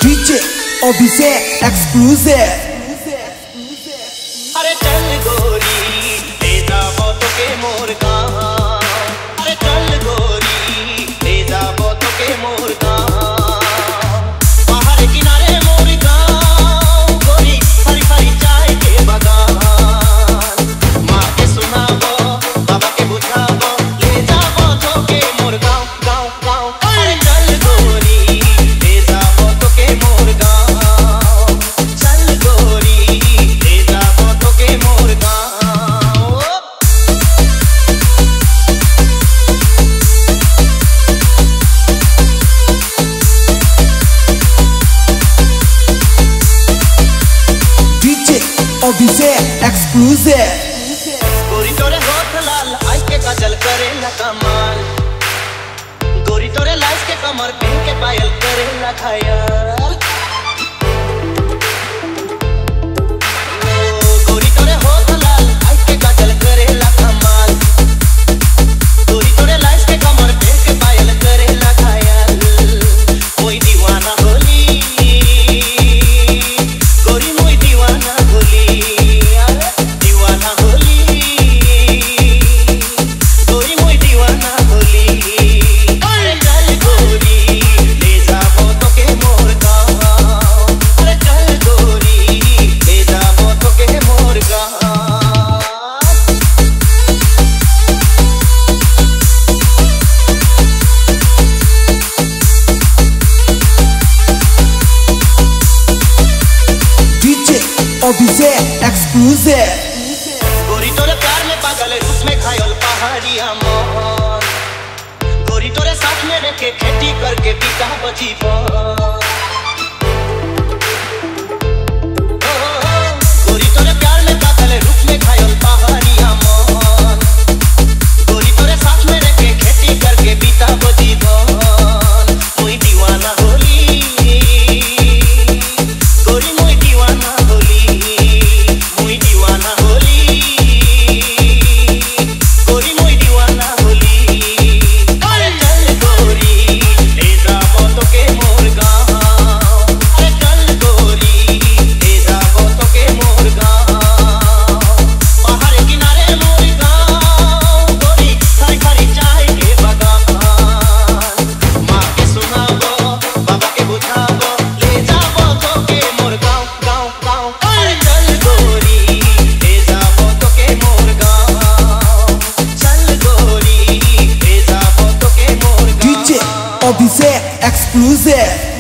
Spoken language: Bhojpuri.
DJ Abhishek exclusive. अरे चल गोरी ले जाबो तोके मोर गाँव, अरे चल गोरी ले जाबो तोके मोर गाँव, पहाड़ किनारे मोर गाँव गोरी हरी हरी चाय के बगान, माँ के सुनाबो बाबा के बुझाबो ले जाबो तोके मोर गाँव गाँव गाँव। अरे चल गोरी ले जाबो तोके मोर गाँव, चल गोरी ले जाबो तोके मोर गाँव। DJ Abhishek exclusive. गोरी तोरे होठ लाल आई के काजल करेला कमाल, गोरी तोरे लाइस के कमर पहन के पायल करेला घायल, गोरी तोरे होठ लाल आई के काजल करेला कमाल, गोरी तोरे लाइस के कमर पहन के पायल करेला घायल, कोई दीवाना होली गोरी मोई दीवाना होली, दीवाना होली गोरी मोई दीवाना होली। अरे चल गोरी ले जाबो तोके मोर गाँव, अरे चल गोरी ले जाबो तोके मोर गाँव। DJ Abhishek exclusive. गोरी तोरे प्यार में पागल रूप में घायल पहाड़िया मोहन, गोरी तोरे साथ में रखे खेती करके बीता बजीवन, गोरी तोरे प्यार में पागल रूप में घायल पहाड़िया मोहन, गोरी तोरे साथ में रखे खेती करके बीता बजीवन, मोई दीवाना होली गोरी मोई दीवाना होली, मोई दीवाना होली गोरी मोई दीवाना होली। अरे चल गोरी ले जाबो तोके मोर गाँव, अरे चल गोरी ले जाबो तोके मोर गाँव, पहाड़ किनारे मोर गाँव गोरी हरी हरी चाय के बगान, माँ के सुनाबो बाबा के बुझाबो ले जाबो तोके मोर गाँव गाँव गाँव। अरे चल गोरी ले जाबो तोके मोर गाँव, चल गोरी ले जाबो तोके मोर DJ गाँव। अभिषेक एक्सक्लूसिव।